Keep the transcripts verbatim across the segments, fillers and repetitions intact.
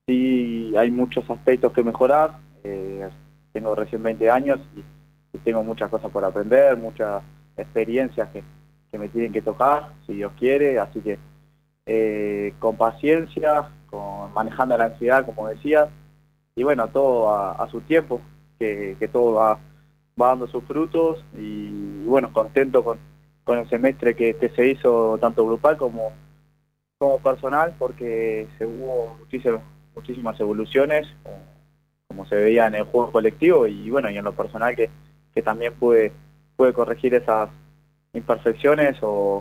sí hay muchos aspectos que mejorar. Eh, tengo recién veinte años y, y tengo muchas cosas por aprender, muchas experiencias que, que me tienen que tocar, si Dios quiere, así que eh, con paciencia, con manejando la ansiedad, como decía, y bueno, todo a, a su tiempo, que, que todo va, va dando sus frutos y, bueno, contento con, con el semestre que, que se hizo tanto grupal como, como personal, porque se hubo muchísimas, muchísimas evoluciones, como, como se veía en el juego colectivo y bueno, y en lo personal que, que también pude, pude corregir esas imperfecciones o,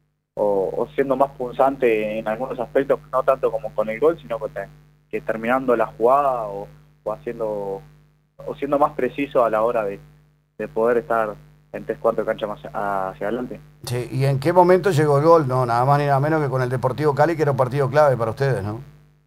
o, o siendo más punzante en algunos aspectos, no tanto como con el gol, sino que, que terminando la jugada o, o haciendo o siendo más preciso a la hora de, de poder estar en tres cuartos de cancha más hacia adelante. Sí, ¿y en qué momento llegó el gol? No, nada más ni nada menos que con el Deportivo Cali, que era un partido clave para ustedes, ¿no?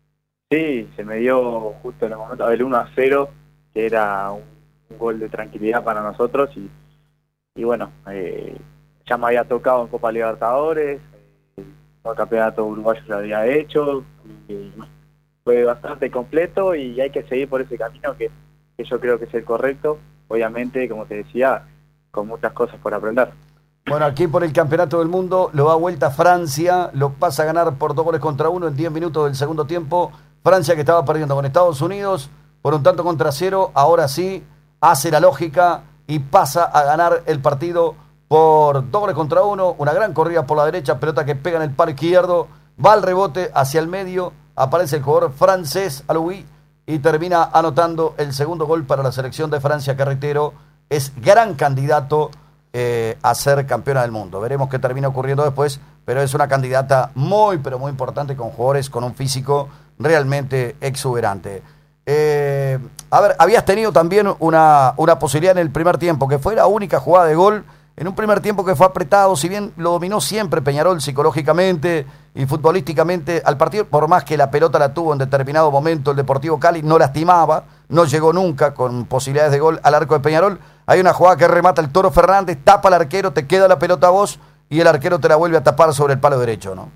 Sí, se me dio justo en el momento del uno a cero, que era un, un gol de tranquilidad para nosotros y, y bueno, eh, ya me había tocado en Copa Libertadores, eh, el campeonato uruguayo lo había hecho, y fue bastante completo y hay que seguir por ese camino que, que yo creo que es el correcto, obviamente, como te decía, con muchas cosas por aprender. Bueno, aquí por el Campeonato del Mundo lo da vuelta Francia, lo pasa a ganar por dos goles contra uno en diez minutos del segundo tiempo. Francia, que estaba perdiendo con Estados Unidos por un tanto contra cero, ahora sí hace la lógica y pasa a ganar el partido por dos goles contra uno. Una gran corrida por la derecha, pelota que pega en el palo izquierdo, va al rebote hacia el medio, aparece el jugador francés Aloui y termina anotando el segundo gol para la selección de Francia, que reitero, es gran candidato eh, a ser campeona del mundo. Veremos qué termina ocurriendo después, pero es una candidata muy, pero muy importante, con jugadores con un físico realmente exuberante. Eh, a ver, habías tenido también una, una posibilidad en el primer tiempo, que fue la única jugada de gol, en un primer tiempo que fue apretado, si bien lo dominó siempre Peñarol psicológicamente y futbolísticamente al partido, por más que la pelota la tuvo en determinado momento el Deportivo Cali, no lastimaba, no llegó nunca con posibilidades de gol al arco de Peñarol. Hay una jugada que remata el Toro Fernández, tapa al arquero, te queda la pelota a vos y el arquero te la vuelve a tapar sobre el palo derecho, ¿no?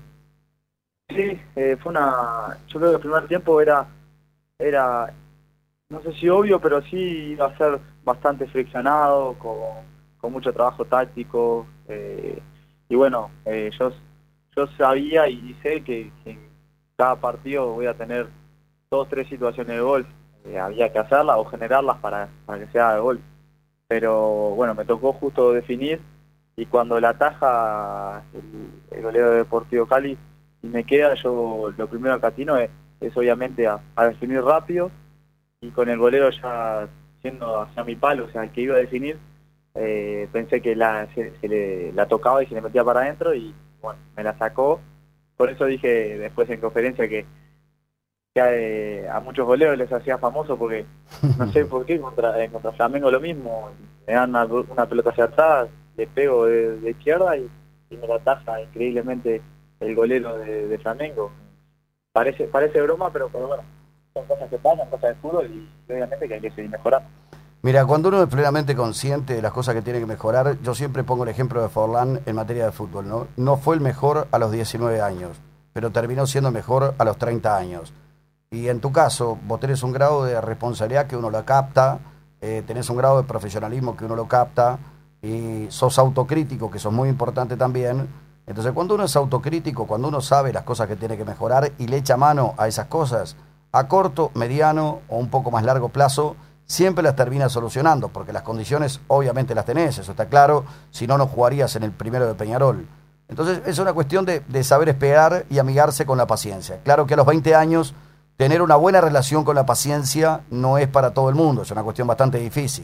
Sí, eh, fue una, yo creo que el primer tiempo era, era, no sé si obvio, pero sí iba a ser bastante friccionado, con, con mucho trabajo táctico, eh, y bueno, eh, yo, yo sabía y sé que, que en cada partido voy a tener dos, tres situaciones de gol, eh, había que hacerlas o generarlas para, para que sea de gol, pero bueno, me tocó justo definir, y cuando la ataja el, el golero de Deportivo Cali, y me queda, yo lo primero que atino es, es obviamente a, a definir rápido, y con el golero ya siendo hacia mi palo, o sea, el que iba a definir, eh, pensé que la, se, se le, la tocaba y se le metía para adentro y bueno, me la sacó. Por eso dije después en conferencia que, que a, a muchos goleros les hacía famoso porque no sé por qué contra, eh, contra Flamengo lo mismo, me dan una, una pelota hacia atrás, le pego de, de izquierda y, y me la ataja increíblemente el golero de, de Flamengo. Parece, parece broma, pero, pero bueno, son cosas que pasan, cosas de fútbol y obviamente que hay que seguir mejorando. Mira, cuando uno es plenamente consciente de las cosas que tiene que mejorar, yo siempre pongo el ejemplo de Forlán en materia de fútbol, ¿no? No fue el mejor a los diecinueve años, pero terminó siendo mejor a los treinta años. Y en tu caso, vos tenés un grado de responsabilidad que uno lo capta, eh, tenés un grado de profesionalismo que uno lo capta, y sos autocrítico, que eso es muy importante también. Entonces, cuando uno es autocrítico, cuando uno sabe las cosas que tiene que mejorar y le echa mano a esas cosas, a corto, mediano o un poco más largo plazo, siempre las termina solucionando, porque las condiciones obviamente las tenés, eso está claro, si no, no jugarías en el primero de Peñarol. Entonces es una cuestión de, de saber esperar y amigarse con la paciencia. Claro que a los veinte años tener una buena relación con la paciencia no es para todo el mundo, es una cuestión bastante difícil.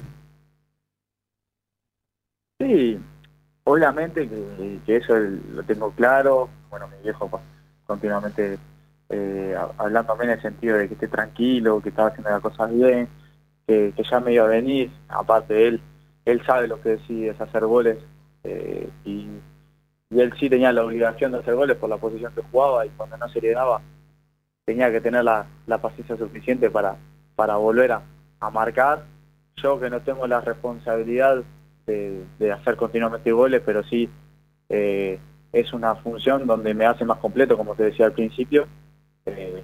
Sí, obviamente que, que eso lo tengo claro. Bueno, mi viejo pa- continuamente eh, ha- hablándome en el sentido de que esté tranquilo, que estaba haciendo las cosas bien, que, que ya me iba a venir. Aparte de él, él sabe lo que sí es hacer goles, eh, y, y él sí tenía la obligación de hacer goles por la posición que jugaba y cuando no se le daba tenía que tener la, la paciencia suficiente para, para volver a, a marcar. Yo que no tengo la responsabilidad de, de hacer continuamente goles, pero sí eh, es una función donde me hace más completo, como te decía al principio. Eh,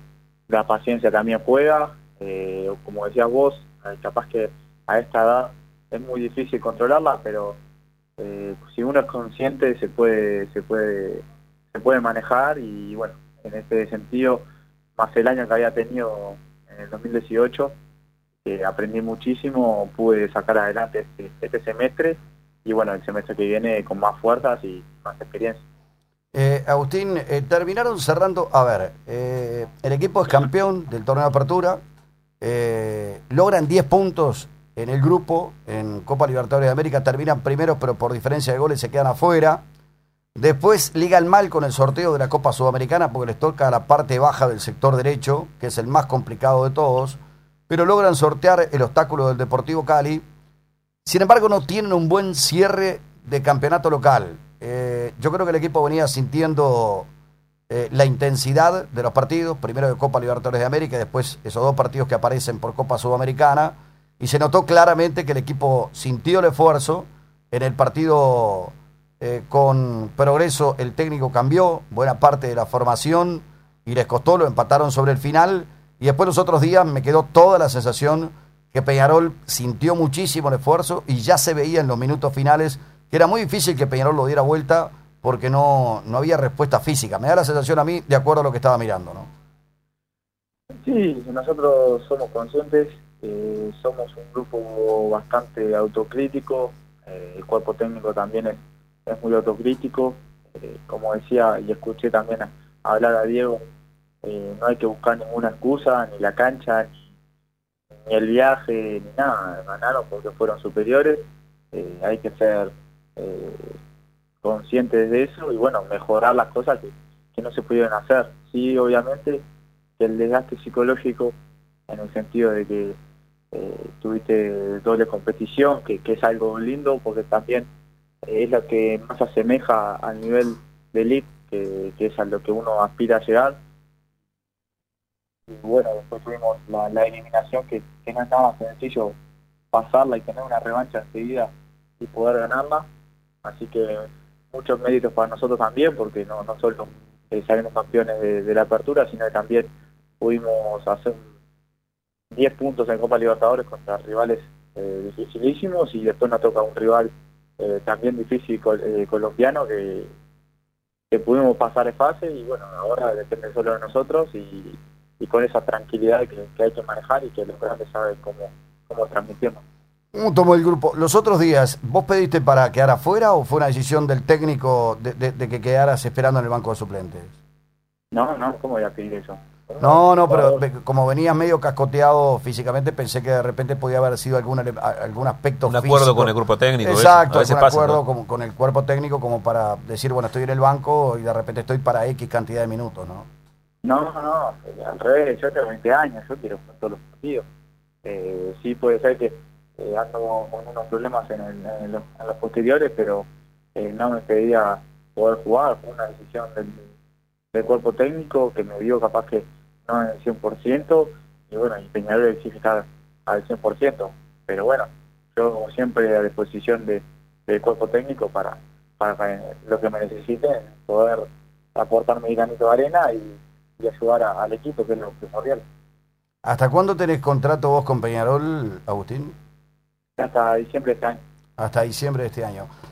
la paciencia también juega, eh, como decías vos, eh, capaz que a esta edad es muy difícil controlarla, pero eh, si uno es consciente se puede, se puede, se puede manejar y bueno, en este sentido, más el año que había tenido en el dos mil dieciocho, eh, aprendí muchísimo, pude sacar adelante este, este semestre y bueno, el semestre que viene con más fuerzas y más experiencia. Eh, Agustín, eh, terminaron cerrando, a ver, eh, el equipo es campeón del torneo de apertura, eh, logran diez puntos en el grupo, en Copa Libertadores de América, terminan primeros pero por diferencia de goles se quedan afuera, después ligan mal con el sorteo de la Copa Sudamericana porque les toca la parte baja del sector derecho, que es el más complicado de todos, pero logran sortear el obstáculo del Deportivo Cali, sin embargo no tienen un buen cierre de campeonato local. Eh, yo creo que el equipo venía sintiendo eh, la intensidad de los partidos, primero de Copa Libertadores de América y después esos dos partidos que aparecen por Copa Sudamericana, y se notó claramente que el equipo sintió el esfuerzo. En el partido eh, con Progreso el técnico cambió buena parte de la formación y les costó, lo empataron sobre el final, y después los otros días me quedó toda la sensación que Peñarol sintió muchísimo el esfuerzo y ya se veía en los minutos finales que era muy difícil que Peñarol lo diera vuelta porque no, no había respuesta física. Me da la sensación a mí, de acuerdo a lo que estaba mirando, ¿no? Sí, nosotros somos conscientes, eh, somos un grupo bastante autocrítico, eh, el cuerpo técnico también es, es muy autocrítico, eh, como decía y escuché también a, a hablar a Diego, eh, no hay que buscar ninguna excusa, ni la cancha, ni, ni el viaje, ni nada, ganaron porque fueron superiores, eh, hay que ser eh, conscientes de eso y bueno, mejorar las cosas que, que no se pudieron hacer. Sí, obviamente que el desgaste psicológico en el sentido de que eh, tuviste doble competición, que, que es algo lindo porque también eh, es lo que más asemeja al nivel de elite, que, que es a lo que uno aspira a llegar. Y bueno, después tuvimos la, la eliminación, que, que no es nada sencillo pasarla y tener una revancha enseguida y poder ganarla, así que muchos méritos para nosotros también, porque no, no solo eh, salimos campeones de, de la apertura, sino que también pudimos hacer diez puntos en Copa Libertadores contra rivales eh, dificilísimos y después nos toca un rival eh, también difícil col eh, colombiano que, que pudimos pasar de fase y bueno, ahora depende solo de nosotros y, y con esa tranquilidad que, que hay que manejar y que los grandes saben cómo, cómo transmitirnos. ¿Cómo tomó el grupo? Los otros días, ¿vos pediste para quedar afuera o fue una decisión del técnico de, de, de que quedaras esperando en el banco de suplentes? No, no, ¿cómo voy a pedir eso? No, no, pero como venías medio cascoteado físicamente, pensé que de repente podía haber sido algún, algún aspecto un físico. acuerdo con el grupo técnico. Exacto, a veces un pasa, acuerdo ¿no? con, con el cuerpo técnico como para decir, bueno, estoy en el banco y de repente estoy para X cantidad de minutos, ¿no? No, no, al revés, yo tengo veinte años, yo quiero jugar todos los partidos. Eh, sí puede ser que eh, ando con unos problemas en, el, en, los, en los posteriores, pero eh, no me pedía poder jugar, fue una decisión del, del cuerpo técnico que me vio capaz que no en el cien por ciento, y bueno, y Peñarol exige estar al cien por ciento, pero bueno, yo siempre a disposición de, del cuerpo técnico para, para, para lo que me necesiten, poder aportar mi granito de arena y, y ayudar a, al equipo, que es lo primordial. ¿Hasta cuándo tenés contrato vos con Peñarol, Agustín? Hasta diciembre de este año. Hasta diciembre de este año.